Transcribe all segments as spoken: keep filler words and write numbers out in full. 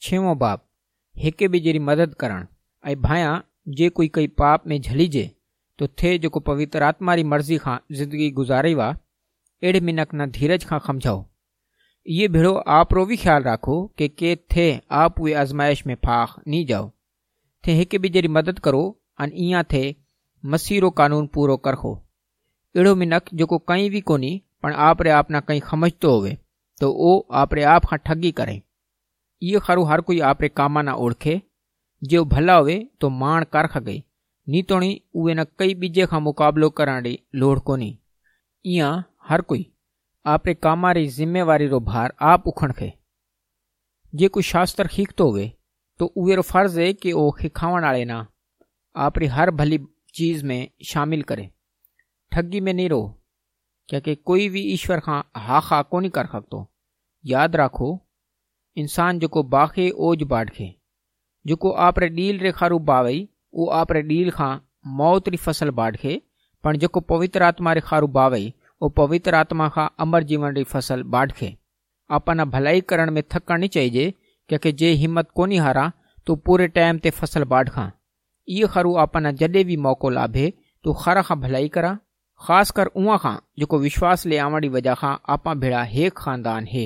छेवों बाब हिक ॿिए जहिड़ी मदद करणु। ऐं भायां जे कोई कई पाप में झलीजे तो थे जेको पवित्र आत्मा री मर्ज़ी खां ज़िंदगी गुज़ारी वा, अहिड़े मिनक न धीरज खां समझाओ। ये भेड़ो आप रो भी ख्याल राखो कि के थे आप उहे आज़माइश में फाख नी जाओ। थे हिक ॿिए जहिड़ी मदद करो अन इयां थे मसीह रो कानून पूरो करखो। अहिड़ो मिनक जेको कई भी कोनी पण आप रे आप ना कई समझतो होवे तो ओ आप रे आप खां ठगी करे। ये खरू हर कोई आप रे कामा ना ओळखे। जो भला होवे तो माण करख गई, नी तोणी उहे न कई बीजे खां मुकाबलो करण री लोड़ कोनी। इयां हर कोई आप रे कामा री जिम्मेवारी रो भार आप उखण खे। जे कोई शास्त्र खीखतो होवे तो उहे रो फर्ज है कि ओ खिखावण वाले ना आप री हर भली चीज में शामिल करे। ठगी में नहीं रहो, क्योंकि कोई भी ईश्वर खां हा खा कोनी कर सकतो। याद राखो, इंसान जेको बाखे ओज बाढ़खे, जेको आप रे डील रे खारू बावई वो आप रे डील खां मौत री फसल बाढ़खे, पण जेको पवित्र आत्मा रे खारू बावई वो पवित्र आत्मा खां अमर जीवन री फसल बाढ़खे। आपना भलाई करण में थकण नहीं चाहिए, क्योंकि जे हिम्मत कोनी हारा तो पूरे टाइम ते फसल बाढ़खा। ये खरू आपना जडे भी मौको लाभे तो खरा खां भलाई करा, खास कर उहा खां जेको विश्वास ले आवण री वजह खां आपा भेड़ा हेक खानदान है।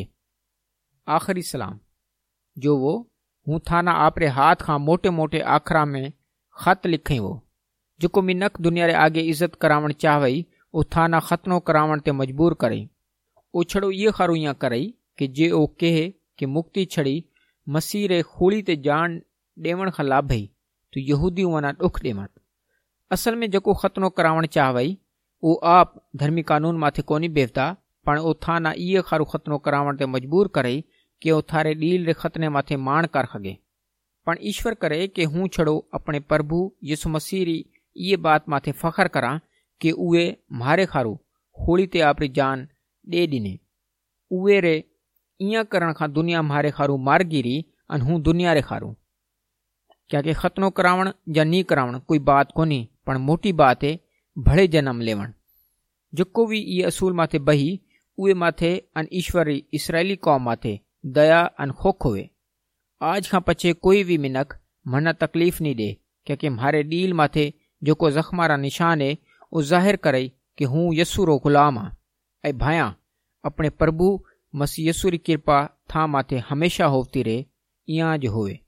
आखिरी सलाम। जो वो हूँ थाना आप रे हाथ खां मोटे मोटे आखरा में खत लिखई वो, जेको मिनक दुनिया रे आगे इज्जत करावण चाहवई ओ थाना खतनो करावण ते मजबूर करई। ओछड़ो ये खरू इयां करई कि जे ओ कहे कि मुक्ति छड़ी मसीह रे खूली ते जान ॾेवण खां लाभई तो यहूदी वना दुख ॾेवण। असल में जेको खतनो करावण चाहवई वो आप धर्मी कानून माथे कोनी बेवता, पण ओ थाना इहे खरू खतनो करावण ते मजबूर करई कि ओ थारे डील रे खतने माथे माण कर सघे। पण ईश्वर करे कि हूँ छड़ो अपने प्रभु यीशु मसीह री ये बात माथे फखर करा कि उहे म्हारे खारू होली ते आपरी जान दे ॾिने। उहे रे इयां करण खां दुनिया म्हारे खारू मार गिरी अन हूँ दुनिया रे खारू। क्योंकि खतनो करावण या नी करावण कोई बात कोनी, पण मोटी बात है भड़े जन्म लेवण। जेको भी ये असूल माथे बही उहे माथे अन ईश्वरी इसराइली कौम माथे दया अन खोख हुए। आज खां पछे कोई भी मिनक मना तकलीफ नहीं दे, क्योंकि म्हारे डील माथे जेको जख्मारा निशान है वो जाहिर करे कि हूँ यसू रो गुलाम हाँ। ऐ भाया अपने प्रभु मसीह यसू री कृपा था माथे हमेशा होती रहे। इयां ज होवे।